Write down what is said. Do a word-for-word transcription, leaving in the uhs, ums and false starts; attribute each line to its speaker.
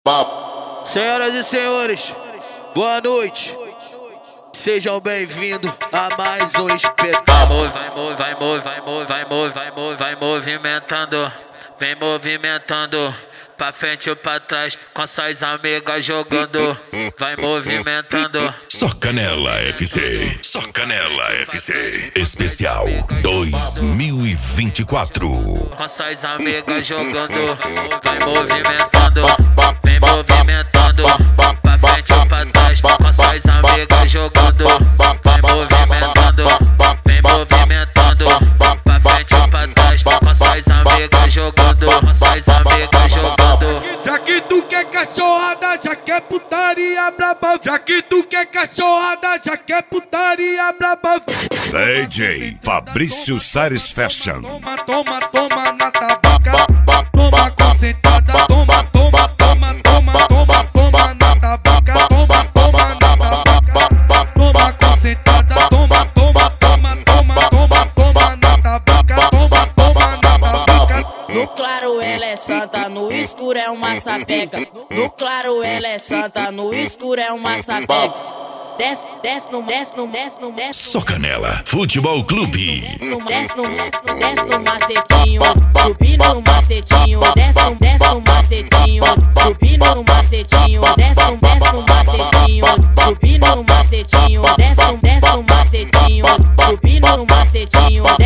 Speaker 1: Senhoras e senhores, boa noite. Sejam bem-vindos a mais um espetáculo.
Speaker 2: Vai, vai, vai, vai, vai, vai, vai, vai movimentando, vem movimentando, pra frente ou pra trás, com suas amigas jogando, vai movimentando.
Speaker 3: Só Canela F C, só Canela F C, especial dois mil e vinte e quatro.
Speaker 2: Com suas amigas jogando, vai movimentando, vem movimentando, pra frente ou pra trás, com suas amigas jogando, vai movimentando, vem movimentando, pra frente ou pra trás, com suas amigas jogando, com suas amigas jogando.
Speaker 4: Já que tu quer cachorrada, já quer putaria braba. Já que tu quer cachorrada, já quer putaria braba.
Speaker 3: D J Fabrício Sares Fashion.
Speaker 4: Toma, toma, toma na tabaca. Toma concentrada, toma, toma, toma, toma, toma, toma na tabaca. Toma, toma na tabaca. Toma concentrada, toma, toma, toma, toma, toma, toma na tabaca. Toma, toma na tabaca.
Speaker 5: No claro ela é santa, no escuro é uma sapeca. No claro ela é santa, no escuro é uma sapeca. Desce, desce no, desce no, desce no, desce
Speaker 3: Só Canela Futebol Clube.
Speaker 5: no, desce no, desce no, desce no macetinho, subindo no macetinho, desce no, desce no macetinho, subindo no macetinho, desce no, desce no macetinho, subindo no macetinho, desce no, desce no macetinho, subindo no macetinho.